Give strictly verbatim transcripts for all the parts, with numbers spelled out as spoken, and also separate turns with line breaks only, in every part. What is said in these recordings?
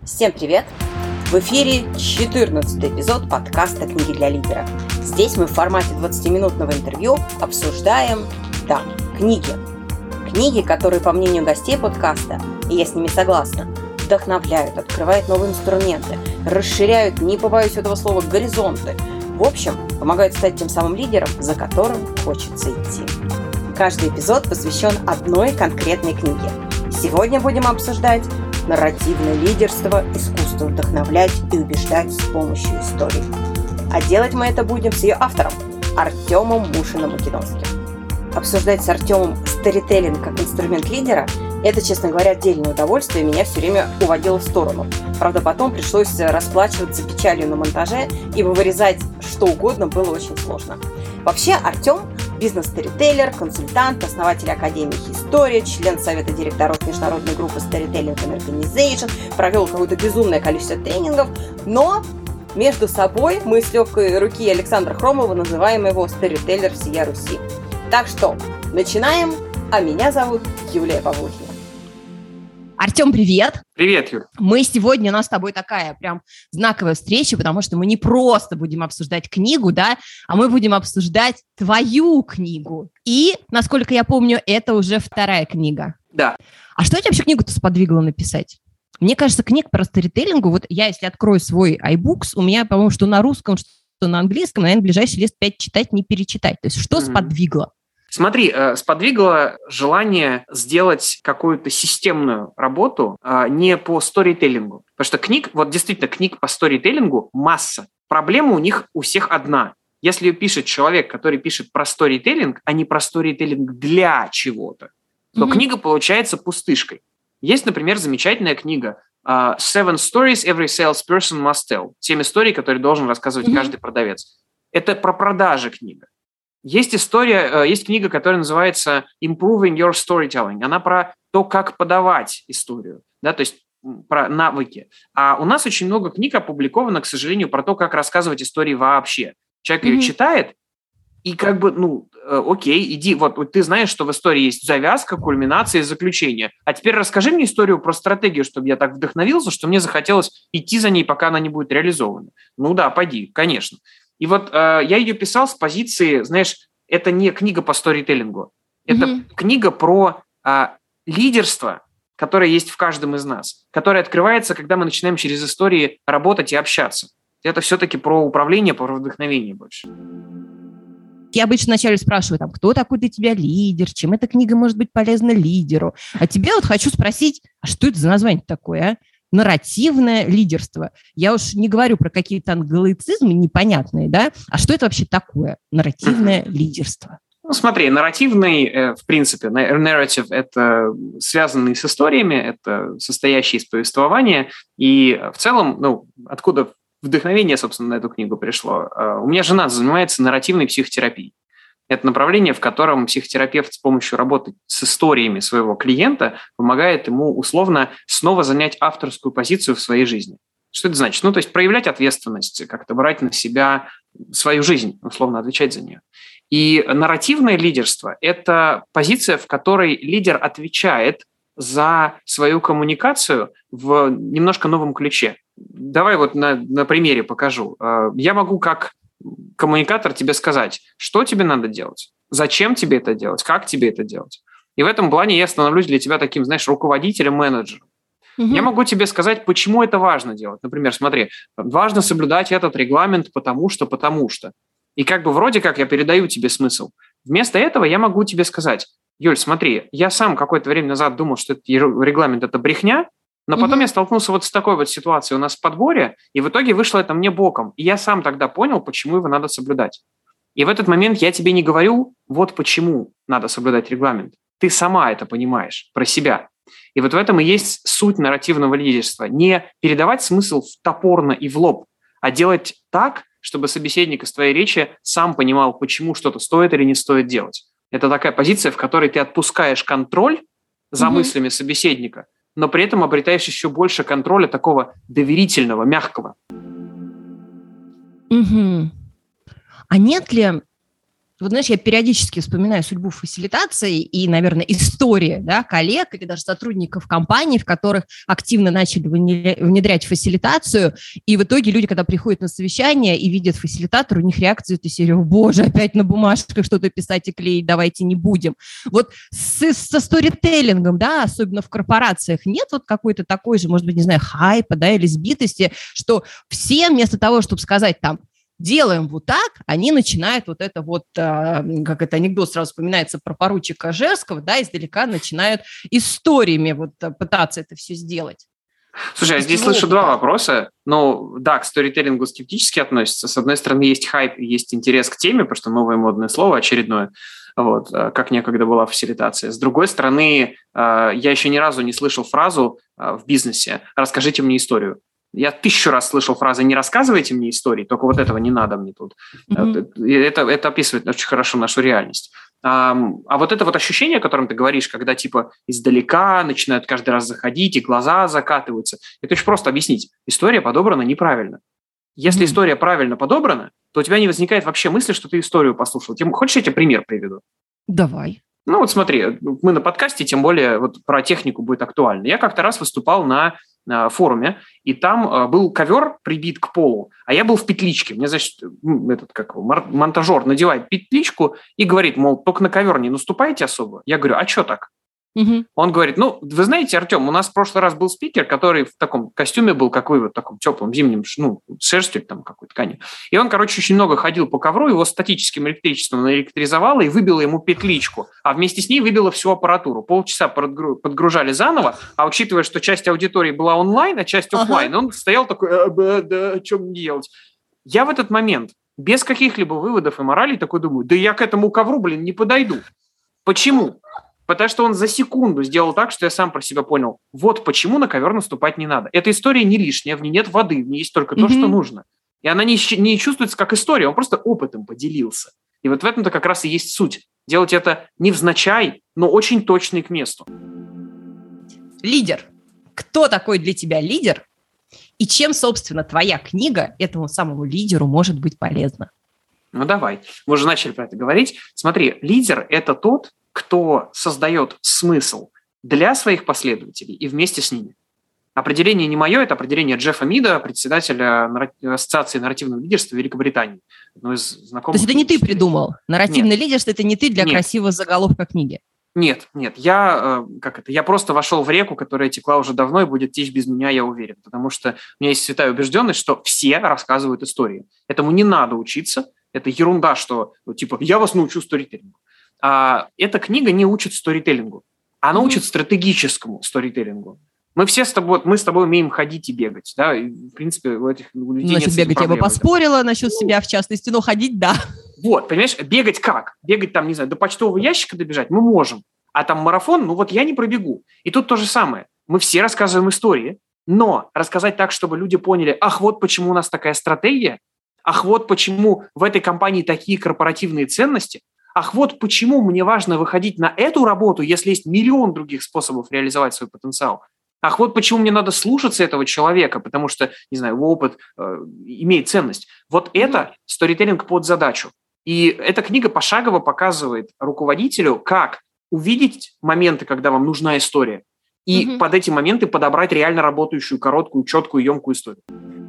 Всем привет! В эфире четырнадцатый эпизод подкаста «Книги для лидера». Здесь мы в формате двадцатиминутного интервью обсуждаем, да, книги. Книги, которые, по мнению гостей подкаста, и я с ними согласна, вдохновляют, открывают новые инструменты, расширяют, не побоюсь этого слова, горизонты. В общем, помогают стать тем самым лидером, за которым хочется идти. Каждый эпизод посвящен одной конкретной книге. Сегодня будем обсуждать нарративное лидерство, искусство вдохновлять и убеждать с помощью истории. А делать мы это будем с ее автором, Артемом Мушиным-Македонским. Обсуждать с Артемом сторителлинг как инструмент лидера – это, честно говоря, отдельное удовольствие, меня все время уводило в сторону. Правда, потом пришлось расплачиваться печалью на монтаже, ибо вырезать что угодно было очень сложно. Вообще, Артем – бизнес-сторителлер, консультант, основатель Академии История, член совета директоров международной группы Storytelling and Organization, провел какое-то безумное количество тренингов, но между собой мы с легкой руки Александра Хромова называем его сторителлер всея Руси. Так что, начинаем, а меня зовут Юлия Павлухина.
Артем, привет!
Привет, Юр!
Мы сегодня, у нас с тобой такая прям знаковая встреча, потому что мы не просто будем обсуждать книгу, да, а мы будем обсуждать твою книгу. И, насколько я помню, это уже вторая книга.
Да.
А что тебя вообще книгу-то сподвигло написать? Мне кажется, книг по сторителлингу, вот я, если открою свой iBooks, у меня, по-моему, что на русском, что на английском, наверное, ближайшие лет пять читать, не перечитать. То есть что mm-hmm. сподвигло?
Смотри, сподвигло желание сделать какую-то системную работу не по сторителлингу. Потому что книг, вот действительно, книг по сторителлингу масса. Проблема у них у всех одна. Если пишет человек, который пишет про сторителлинг, а не про сторителлинг для чего-то, то mm-hmm. книга получается пустышкой. Есть, например, замечательная книга «Seven stories every salesperson must tell». Семь историй, которые должен рассказывать mm-hmm. каждый продавец. Это про продажи книга. Есть история, есть книга, которая называется «Improving your storytelling». Она про то, как подавать историю, да, то есть про навыки. А у нас очень много книг опубликовано, к сожалению, про то, как рассказывать истории вообще. Человек mm-hmm. ее читает, и как бы, ну, окей, иди, вот, вот ты знаешь, что в истории есть завязка, кульминация и заключение. А теперь расскажи мне историю про стратегию, чтобы я так вдохновился, что мне захотелось идти за ней, пока она не будет реализована. Ну да, пойди, конечно. И вот э, я ее писал с позиции, знаешь, это не книга по сторителлингу, это mm-hmm. книга про э, лидерство, которое есть в каждом из нас, которое открывается, когда мы начинаем через истории работать и общаться. Это все-таки про управление, про вдохновение больше.
Я обычно вначале спрашиваю, там, кто такой для тебя лидер, чем эта книга может быть полезна лидеру. А тебя вот хочу спросить, а что это за название такое, а? Нарративное лидерство. Я уж не говорю про какие-то англоцизмы непонятные, да? А что это вообще такое, нарративное uh-huh. лидерство?
Ну, смотри, нарративный, э, в принципе, narrative – это связанный с историями, это состоящие из повествования. И в целом, ну, откуда вдохновение, собственно, на эту книгу пришло? Э, у меня жена занимается нарративной психотерапией. Это направление, в котором психотерапевт с помощью работы с историями своего клиента помогает ему условно снова занять авторскую позицию в своей жизни. Что это значит? Ну, то есть проявлять ответственность, как-то брать на себя свою жизнь, условно отвечать за нее. И нарративное лидерство – это позиция, в которой лидер отвечает за свою коммуникацию в немножко новом ключе. Давай вот на, на примере покажу. Я могу как коммуникатор тебе сказать, что тебе надо делать, зачем тебе это делать, как тебе это делать. И в этом плане я становлюсь для тебя таким, знаешь, руководителем, менеджером. Mm-hmm. Я могу тебе сказать, почему это важно делать. Например, смотри, важно соблюдать этот регламент, потому что, потому что. И как бы вроде как я передаю тебе смысл. Вместо этого я могу тебе сказать, Юль, смотри, я сам какое-то время назад думал, что этот регламент – это брехня, но потом mm-hmm. я столкнулся вот с такой вот ситуацией у нас в подборе, и в итоге вышло это мне боком. И я сам тогда понял, почему его надо соблюдать. И в этот момент я тебе не говорю, вот почему надо соблюдать регламент. Ты сама это понимаешь про себя. И вот в этом и есть суть нарративного лидерства. Не передавать смысл топорно и в лоб, а делать так, чтобы собеседник из твоей речи сам понимал, почему что-то стоит или не стоит делать. Это такая позиция, в которой ты отпускаешь контроль за mm-hmm. мыслями собеседника, но при этом обретаешь еще больше контроля такого доверительного, мягкого.
Угу. А нет ли Вот, знаешь, я периодически вспоминаю судьбу фасилитации и, наверное, истории, да, коллег или даже сотрудников компаний, в которых активно начали внедрять фасилитацию, и в итоге люди, когда приходят на совещание и видят фасилитатора, у них реакция этой серии: «Боже, опять на бумажках что-то писать и клеить, давайте не будем». Вот с, со сторителлингом, да, особенно в корпорациях, нет вот какой-то такой же, может быть, не знаю, хайпа, да, или сбитости, что все вместо того, чтобы сказать там: делаем вот так, они начинают вот это вот, как это анекдот сразу вспоминается про поручика Жерского, да, издалека начинают историями вот пытаться это все сделать.
Слушай, я здесь слышу два вопроса. Ну, да, к сторителлингу скептически относятся. С одной стороны, есть хайп, есть интерес к теме, потому что новое модное слово очередное, вот, как некогда была фасилитация. С другой стороны, я еще ни разу не слышал фразу в бизнесе «расскажите мне историю». Я тысячу раз слышал фразы «не рассказывайте мне истории», только вот этого не надо мне тут. Mm-hmm. Это, это описывает очень хорошо нашу реальность. А, а вот это вот ощущение, о котором ты говоришь, когда типа издалека начинают каждый раз заходить, и глаза закатываются, это очень просто объяснить. История подобрана неправильно. Если mm-hmm. история правильно подобрана, то у тебя не возникает вообще мысли, что ты историю послушал. Ты, хочешь, я тебе пример приведу?
Давай.
Ну вот смотри, мы на подкасте, тем более вот про технику будет актуально. Я как-то раз выступал на форуме, и там был ковер прибит к полу, а я был в петличке. Мне, значит, этот как монтажер надевает петличку и говорит, мол, только на ковер не наступайте особо. Я говорю, а что так? Угу. Он говорит, ну, вы знаете, Артем, у нас в прошлый раз был спикер, который в таком костюме был, как вы, вот в таком теплом зимнем, ну, шерстью там какой-то ткани. И он, короче, очень много ходил по ковру, его статическим электричеством наэлектризовало и выбило ему петличку, а вместе с ней выбило всю аппаратуру. Полчаса подгружали заново, а учитывая, что часть аудитории была онлайн, а часть офлайн, ага. он стоял такой, а, да, да, что мне делать? Я в этот момент без каких-либо выводов и моралей такой думаю, да я к этому ковру, блин, не подойду. Почему? Потому что он за секунду сделал так, что я сам про себя понял. Вот почему на ковер наступать не надо. Эта история не лишняя, в ней нет воды, в ней есть только то, mm-hmm. что нужно. И она не, не чувствуется как история, он просто опытом поделился. И вот в этом-то как раз и есть суть. Делать это невзначай, но очень точно и к месту.
Лидер. Кто такой для тебя лидер? И чем, собственно, твоя книга этому самому лидеру может быть полезна?
Ну давай. Мы уже начали про это говорить. Смотри, лидер – это тот, кто создает смысл для своих последователей и вместе с ними. Определение не мое, это определение Джеффа Мида, председателя Ассоциации нарративного лидерства Великобритании. Одно из знакомых.
То есть это не ты придумал? Нарративное
нет.
лидерство – это не ты для
нет.
красивого заголовка книги?
Нет, нет. Я, как это, я просто вошел в реку, которая текла уже давно и будет течь без меня, я уверен. Потому что у меня есть святая убежденность, что все рассказывают истории. Этому не надо учиться. Это ерунда, что типа я вас научу сторителлингу. А эта книга не учит сторителлингу, она mm-hmm. учит стратегическому сторителлингу. Мы все с тобой, мы с тобой умеем ходить и бегать, да, и, в принципе, у этих людей
Насчет
нет
бегать я бы поспорила,
да.
насчет себя в частности, но ходить, да.
Вот, понимаешь, бегать как? Бегать там, не знаю, до почтового ящика добежать мы можем, а там марафон, ну вот я не пробегу. И тут то же самое. Мы все рассказываем истории, но рассказать так, чтобы люди поняли, ах, вот почему у нас такая стратегия, ах, вот почему в этой компании такие корпоративные ценности, ах, вот почему мне важно выходить на эту работу, если есть миллион других способов реализовать свой потенциал. Ах, вот почему мне надо слушаться этого человека, потому что, не знаю, его опыт э, имеет ценность. Вот это сторителлинг под задачу. И эта книга пошагово показывает руководителю, как увидеть моменты, когда вам нужна история, и mm-hmm. под эти моменты подобрать реально работающую, короткую, четкую, емкую историю.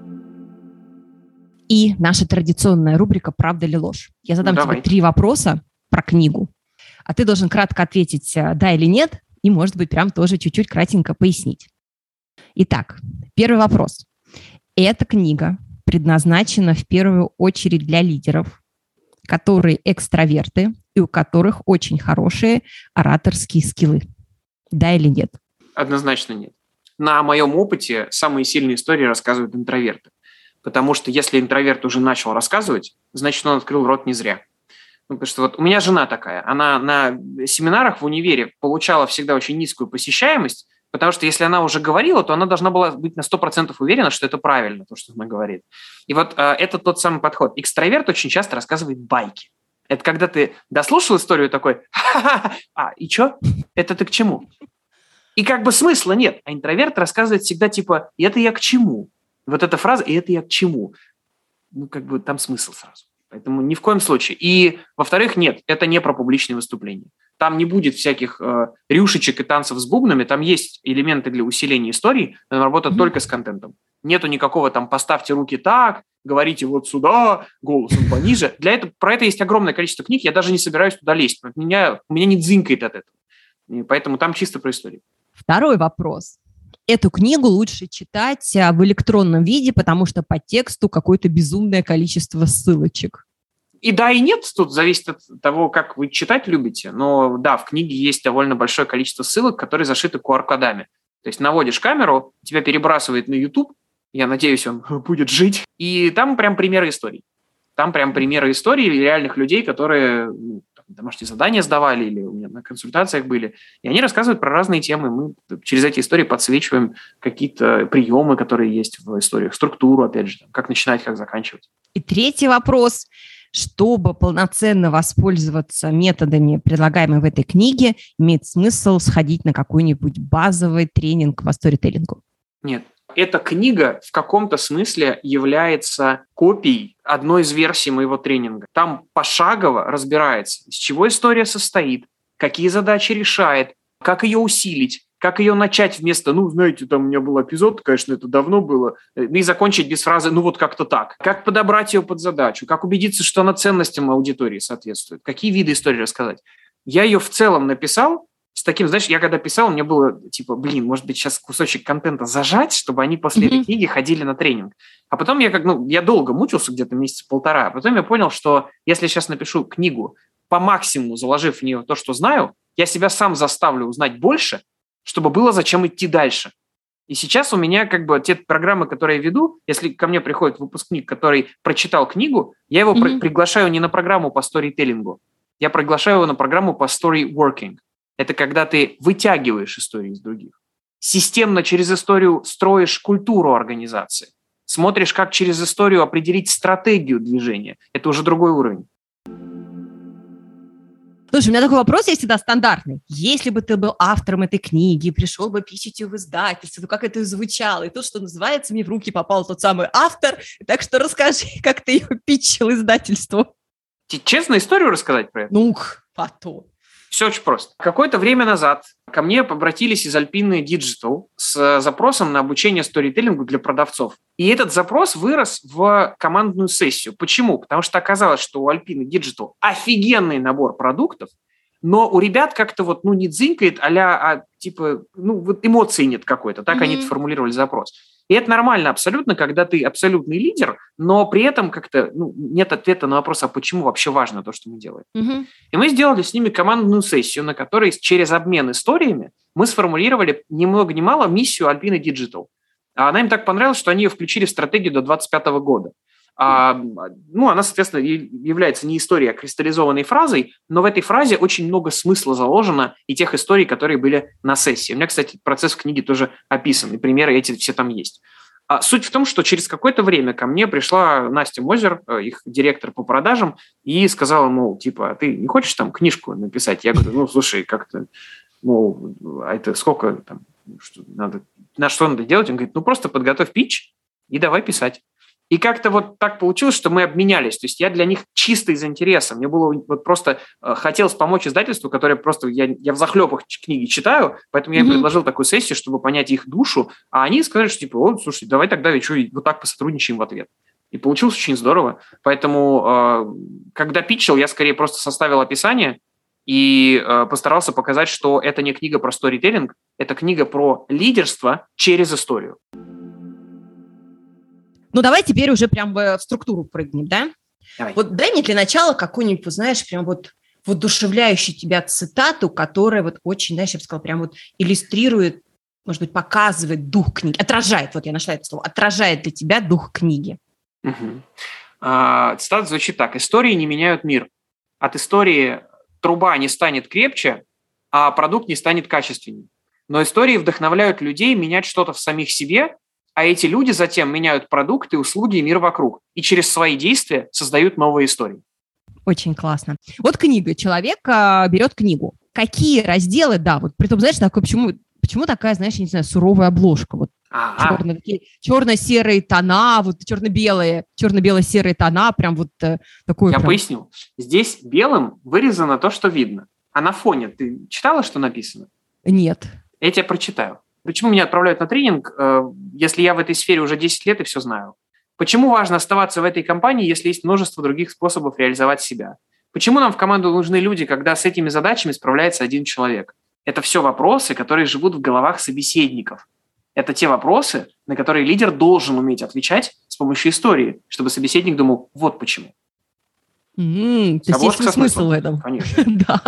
И наша традиционная рубрика «Правда или ложь?». Я задам ну, тебе три вопроса про книгу, а ты должен кратко ответить «да» или «нет», и, может быть, прям тоже чуть-чуть кратенько пояснить. Итак, первый вопрос. Эта книга предназначена в первую очередь для лидеров, которые экстраверты и у которых очень хорошие ораторские скиллы. Да или нет?
Однозначно нет. На моем опыте самые сильные истории рассказывают интроверты. Потому что если интроверт уже начал рассказывать, значит, он открыл рот не зря. Ну, потому что вот у меня жена такая, она на семинарах в универе получала всегда очень низкую посещаемость, потому что если она уже говорила, то она должна была быть на сто процентов уверена, что это правильно, то, что она говорит. И вот э, это тот самый подход. Экстраверт очень часто рассказывает байки. Это когда ты дослушал историю такой, а, и что? Это ты к чему? И как бы смысла нет. А интроверт рассказывает всегда типа, и это я к чему? Вот эта фраза, и это я к чему? Ну, как бы там смысл сразу. Поэтому ни в коем случае. И, во-вторых, нет, это не про публичные выступления. Там не будет всяких э, рюшечек и танцев с бубнами, там есть элементы для усиления истории, но работа mm-hmm. только с контентом. Нету никакого там «поставьте руки так», говорите вот сюда, голосом пониже. Для этого, про это есть огромное количество книг, я даже не собираюсь туда лезть. Меня, меня не дзынькает от этого. И поэтому там чисто про историю.
Второй вопрос. Эту книгу лучше читать в электронном виде, потому что по тексту какое-то безумное количество ссылочек.
И да, и нет, тут зависит от того, как вы читать любите. Но да, в книге есть довольно большое количество ссылок, которые зашиты ку ар-кодами. То есть наводишь камеру, тебя перебрасывает на YouTube, я надеюсь, он будет жить, и там прям примеры историй. Там прям примеры историй реальных людей, которые ну, домашние задания сдавали или у меня на консультациях были. И они рассказывают про разные темы. Мы через эти истории подсвечиваем какие-то приемы, которые есть в историях, структуру, опять же, как начинать, как заканчивать.
И третий вопрос. Чтобы полноценно воспользоваться методами, предлагаемыми в этой книге, имеет смысл сходить на какой-нибудь базовый тренинг по сторителлингу?
Нет. Эта книга в каком-то смысле является копией одной из версий моего тренинга. Там пошагово разбирается, из чего история состоит, какие задачи решает, как ее усилить, как ее начать вместо, ну, знаете, там у меня был эпизод, конечно, это давно было, и закончить без фразы, ну, вот как-то так. Как подобрать ее под задачу, как убедиться, что она ценностям аудитории соответствует, какие виды истории рассказать. Я ее в целом написал с таким, знаешь, я когда писал, мне было типа, блин, может быть, сейчас кусочек контента зажать, чтобы они после mm-hmm. этой книги ходили на тренинг. А потом я как, ну, я долго мучился, где-то месяца полтора, а потом я понял, что если я сейчас напишу книгу, по максимуму заложив в нее то, что знаю, я себя сам заставлю узнать больше, чтобы было зачем идти дальше. И сейчас у меня как бы те программы, которые я веду, если ко мне приходит выпускник, который прочитал книгу, я его mm-hmm. при- приглашаю не на программу по сторителлингу, я приглашаю его на программу по storyworking. Это когда ты вытягиваешь истории из других. Системно через историю строишь культуру организации. Смотришь, как через историю определить стратегию движения. Это уже другой уровень.
Слушай, у меня такой вопрос есть всегда стандартный. Если бы ты был автором этой книги, пришел бы писать ее в издательство, то как это звучало? И то, что называется, мне в руки попал тот самый автор. Так что расскажи, как ты ее питчил издательству.
Честно, историю рассказать про это?
Ну, потом.
Все очень просто. Какое-то время назад ко мне обратились из Alpine Digital с запросом на обучение сторителлингу для продавцов. И этот запрос вырос в командную сессию. Почему? Потому что оказалось, что у Alpine Digital офигенный набор продуктов, но у ребят как-то вот, ну, не дзынькает, а-ля, а, типа, ну, вот эмоций нет какой-то. Так mm-hmm. они сформулировали запрос. И это нормально абсолютно, когда ты абсолютный лидер, но при этом как-то ну, нет ответа на вопрос, а почему вообще важно то, что мы делаем. Mm-hmm. И мы сделали с ними командную сессию, на которой через обмен историями мы сформулировали ни много ни мало миссию Alpine Digital. А она им так понравилась, что они ее включили в стратегию до двадцать пятого года. А, ну, она, соответственно, является не историей, а кристаллизованной фразой, но в этой фразе очень много смысла заложено и тех историй, которые были на сессии. У меня, кстати, процесс в книге тоже описан, и примеры эти все там есть. А суть в том, что через какое-то время ко мне пришла Настя Мозер, их директор по продажам, и сказала, мол, типа, а ты не хочешь там книжку написать? Я говорю, ну, слушай, как-то, ну, а это сколько там, что надо, на что надо делать? Он говорит, ну, просто подготовь питч и давай писать. И как-то вот так получилось, что мы обменялись. То есть я для них чисто из интереса. Мне было вот просто э, хотелось помочь издательству, которое просто... Я, я взахлеб их книги читаю, поэтому я им mm-hmm. предложил такую сессию, чтобы понять их душу. А они сказали, что типа, о, слушай, давай тогда ведь вот так посотрудничаем в ответ. И получилось очень здорово. Поэтому, э, когда питчил, я скорее просто составил описание и э, постарался показать, что это не книга про сторителлинг, это книга про лидерство через историю.
Ну, давай теперь уже прям в структуру прыгнем, да?
Давай.
Вот дай мне для начала какую-нибудь, знаешь, прям вот воодушевляющую тебя цитату, которая вот очень, знаешь, я бы сказала, прям вот иллюстрирует, может быть, показывает дух книги, отражает, вот я нашла это слово, отражает для тебя дух книги.
Угу. А, цитата звучит так. «Истории не меняют мир. От истории труба не станет крепче, а продукт не станет качественнее. Но истории вдохновляют людей менять что-то в самих себе, а эти люди затем меняют продукты, услуги и мир вокруг. И через свои действия создают новые истории».
Очень классно. Вот книга. Человек а, берет книгу. Какие разделы, да, вот при том, знаешь, такой, почему, почему такая, знаешь, я не знаю, суровая обложка? Вот
Ага.
Черно, такие черно-серые тона, вот черно-белые, черно-бело-серые тона, прям вот э, такой.
Я
прям...
поясню. Здесь белым вырезано то, что видно. А на фоне ты читала, что написано?
Нет.
Я тебе прочитаю. Почему меня отправляют на тренинг, э, если я в этой сфере уже десять лет и все знаю? Почему важно оставаться в этой компании, если есть множество других способов реализовать себя? Почему нам в команду нужны люди, когда с этими задачами справляется один человек? Это все вопросы, которые живут в головах собеседников. Это те вопросы, на которые лидер должен уметь отвечать с помощью истории, чтобы собеседник думал, вот почему.
Mm, то есть есть смысл смыслом. В этом.
Конечно.
Да.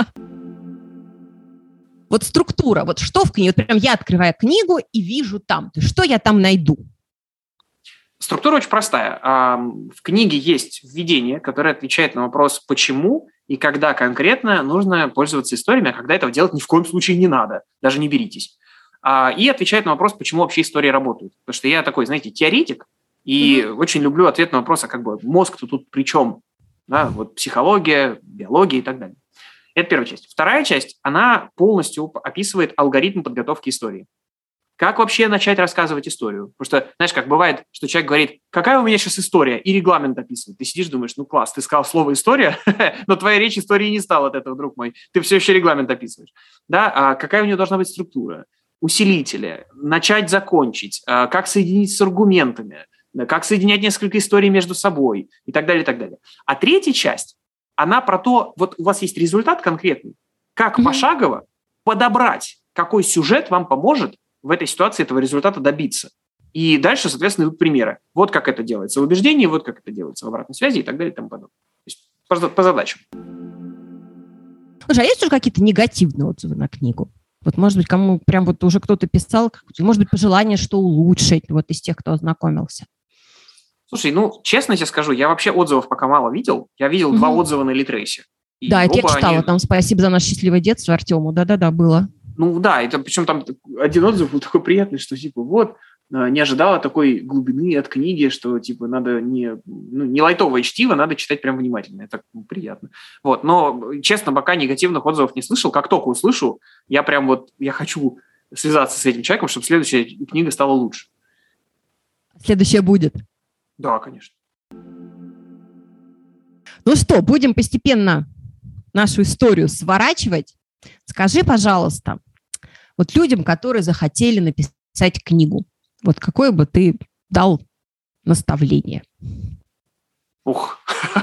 Вот структура, вот что в книге, вот прям я открываю книгу и вижу там, что я там найду?
Структура очень простая. В книге есть введение, которое отвечает на вопрос «почему?» и когда конкретно нужно пользоваться историями, а когда этого делать ни в коем случае не надо, даже не беритесь. И отвечает на вопрос, почему вообще истории работают. Потому что я такой, знаете, теоретик, и mm-hmm. очень люблю ответ на вопрос, а как бы мозг-то тут при чем? Да, вот психология, биология и так далее. Это первая часть. Вторая часть, она полностью описывает алгоритм подготовки истории. Как вообще начать рассказывать историю? Потому что, знаешь, как бывает, что человек говорит, какая у меня сейчас история, и регламент описывает. Ты сидишь, думаешь, ну класс, ты сказал слово «история», но твоя речь истории не стала от этого, друг мой. Ты все еще регламент описываешь. Да? А какая у нее должна быть структура? Усилители, начать, закончить, как соединить с аргументами, как соединять несколько историй между собой и так далее, и так далее. А третья часть, она про то, вот у вас есть результат конкретный, как mm-hmm. пошагово подобрать, какой сюжет вам поможет в этой ситуации этого результата добиться. И дальше, соответственно, идут примеры. Вот как это делается в убеждении, вот как это делается в обратной связи и так далее и тому подобное. То есть по, по задачам.
Слушай, а есть уже какие-то негативные отзывы на книгу? Вот, может быть, кому прям вот уже кто-то писал, может быть, пожелание, что улучшить, вот из тех, кто ознакомился.
Слушай, ну, честно тебе скажу, я вообще отзывов пока мало видел. Я видел mm-hmm. два отзыва на Литресе.
Да, это я читала, они... там спасибо за наше счастливое детство Артему, да-да-да, было.
Ну да, это причем там один отзыв был такой приятный, что типа вот, не ожидала такой глубины от книги, что типа надо не, ну, не лайтовое чтиво, надо читать прям внимательно. Это ну, приятно. Вот, но, честно, пока негативных отзывов не слышал. Как только услышу, я прям вот, я хочу связаться с этим человеком, чтобы следующая книга стала лучше.
Следующая будет?
Да, конечно.
Ну что, будем постепенно нашу историю сворачивать. Скажи, пожалуйста, вот людям, которые захотели написать книгу, вот какое бы ты дал наставление?
Ух.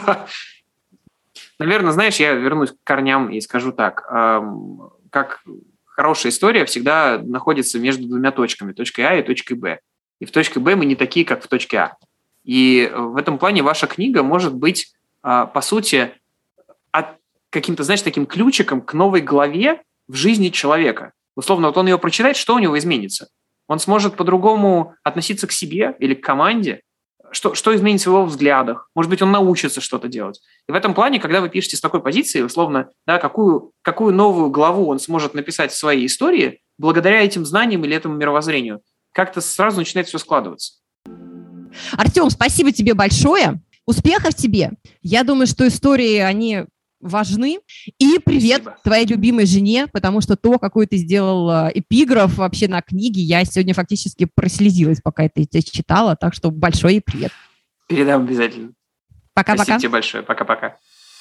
Наверное, знаешь, я вернусь к корням и скажу так. Как хорошая история всегда находится между двумя точками, точкой А и точкой Б. И в точке Б мы не такие, как в точке А. И в этом плане ваша книга может быть, по сути, от каким-то, знаешь, таким ключиком к новой главе в жизни человека. Условно, вот он ее прочитает, что у него изменится? Он сможет по-другому относиться к себе или к команде? Что, что изменится в его взглядах? Может быть, он научится что-то делать. И в этом плане, когда вы пишете с такой позиции, условно, да, какую, какую новую главу он сможет написать в своей истории, благодаря этим знаниям или этому мировоззрению, как-то сразу начинает все складываться.
Артем, спасибо тебе большое. Успехов тебе. Я думаю, что истории, они важны. И привет Спасибо. Твоей любимой жене, потому что то, какой ты сделал эпиграф вообще на книге, я сегодня фактически прослезилась, пока это читала. Так что большой привет.
Передам обязательно.
Пока-пока.
Спасибо тебе большое. Пока-пока.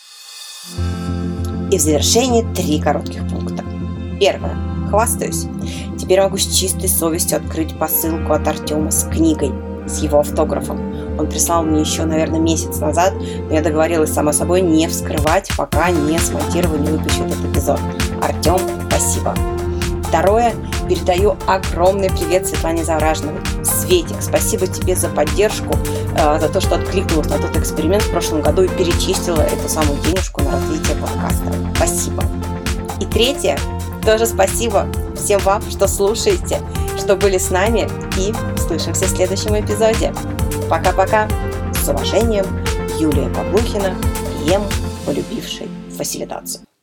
И в завершении три коротких пункта. Первое. Хвастаюсь. Теперь могу с чистой совестью открыть посылку от Артема с книгой, с его автографом. Он прислал мне еще, наверное, месяц назад, но я договорилась сама собой не вскрывать, пока не смонтирую, не выпущу этот эпизод. Артем, спасибо. Второе. Передаю огромный привет Светлане Завражновой. Светик, спасибо тебе за поддержку, э, за то, что откликнулась на тот эксперимент в прошлом году и перечислила эту самую денежку на развитие подкаста. Спасибо. И третье. Тоже спасибо всем вам, что слушаете, что были с нами, и слышимся в следующем эпизоде. Пока-пока. С уважением, Юлия Павлухина, пи эм, полюбивший фасилитацию.